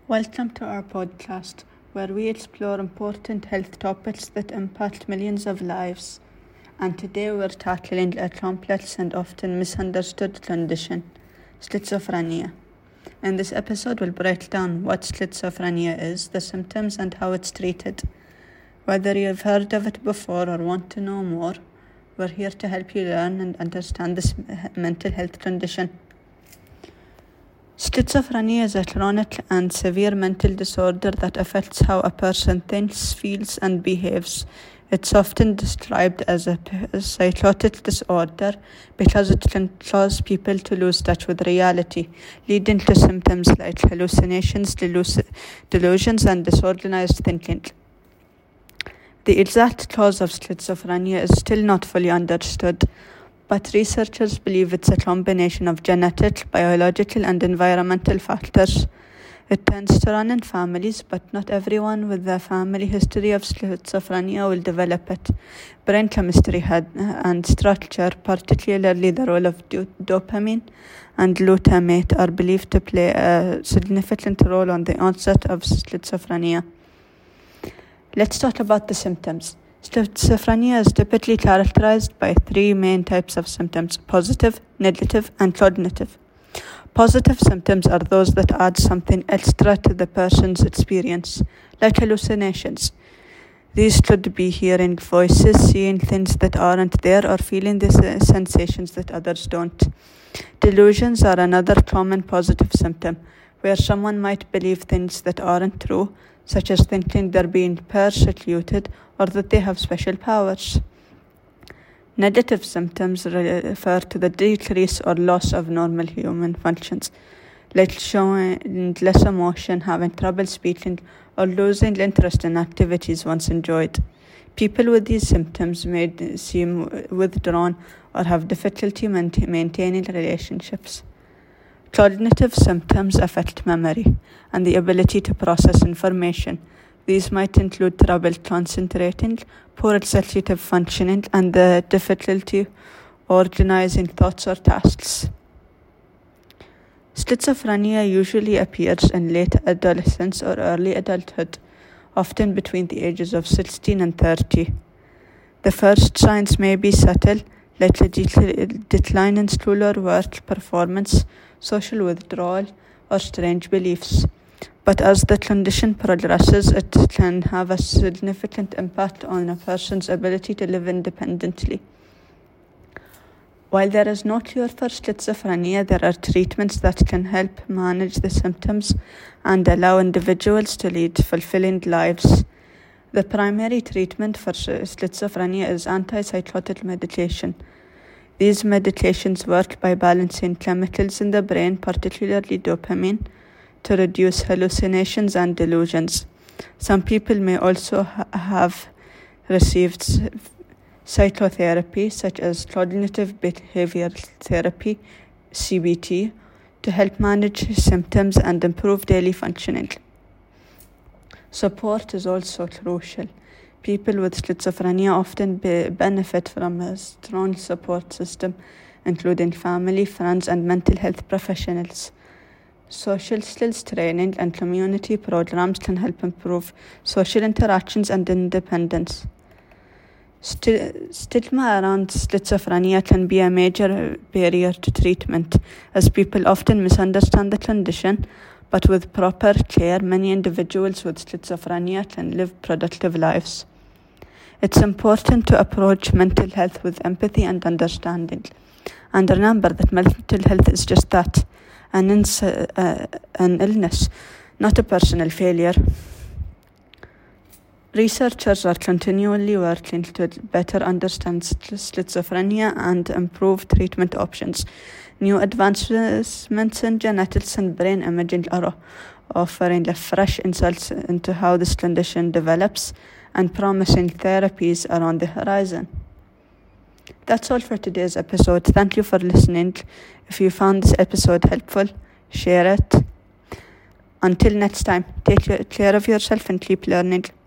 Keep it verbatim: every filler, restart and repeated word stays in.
Welcome to our podcast, where we explore important health topics that impact millions of lives. And today we're tackling a complex and often misunderstood condition, schizophrenia. In this episode, we'll break down what schizophrenia is, the symptoms, and how it's treated. Whether you've heard of it before or want to know more, we're here to help you learn and understand this mental health condition. Schizophrenia is a chronic and severe mental disorder that affects how a person thinks, feels, and behaves. It's often described as a psychotic disorder because it can cause people to lose touch with reality, leading to symptoms like hallucinations, delus- delusions, and disorganized thinking. The exact cause of schizophrenia is still not fully understood, but researchers believe it's a combination of genetic, biological, and environmental factors. It tends to run in families, but not everyone with a family history of schizophrenia will develop it. Brain chemistry and structure, particularly the role of do- dopamine and glutamate, are believed to play a significant role on the onset of schizophrenia. Let's talk about the symptoms. Schizophrenia is typically characterized by three main types of symptoms: positive, negative, and cognitive. Positive symptoms are those that add something extra to the person's experience, like hallucinations. These could be hearing voices, seeing things that aren't there, or feeling the sensations that others don't. Delusions are another common positive symptom, where someone might believe things that aren't true, such as thinking they're being persecuted or that they have special powers. Negative symptoms refer to the decrease or loss of normal human functions, like showing less emotion, having trouble speaking, or losing interest in activities once enjoyed. People with these symptoms may seem withdrawn or have difficulty maintaining relationships. Cognitive symptoms affect memory and the ability to process information. These might include trouble concentrating, poor executive functioning, and the difficulty organizing thoughts or tasks. Schizophrenia usually appears in late adolescence or early adulthood, often between the ages of sixteen and thirty. The first signs may be subtle, like a decline in school or work performance, social withdrawal, or strange beliefs. But as the condition progresses, it can have a significant impact on a person's ability to live independently. While there is no cure for schizophrenia, there are treatments that can help manage the symptoms and allow individuals to lead fulfilling lives. The primary treatment for schizophrenia is antipsychotic medication. These medications work by balancing chemicals in the brain, particularly dopamine, to reduce hallucinations and delusions. Some people may also ha- have received psychotherapy, such as cognitive behavioral therapy, C B T, to help manage symptoms and improve daily functioning. Support is also crucial. People with schizophrenia often be- benefit from a strong support system, including family, friends, and mental health professionals. Social skills training and community programs can help improve social interactions and independence. St- stigma around schizophrenia can be a major barrier to treatment, as people often misunderstand the condition, but with proper care, many individuals with schizophrenia can live productive lives. It's important to approach mental health with empathy and understanding, and remember that mental health is just that, an, ins- uh, an illness, not a personal failure. Researchers are continually working to better understand schizophrenia and improve treatment options. New advancements in genetics and brain imaging are offering a fresh insights into how this condition develops, and promising therapies are on the horizon. That's all for today's episode. Thank you for listening. If you found this episode helpful, share it. Until next time, take care of yourself and keep learning.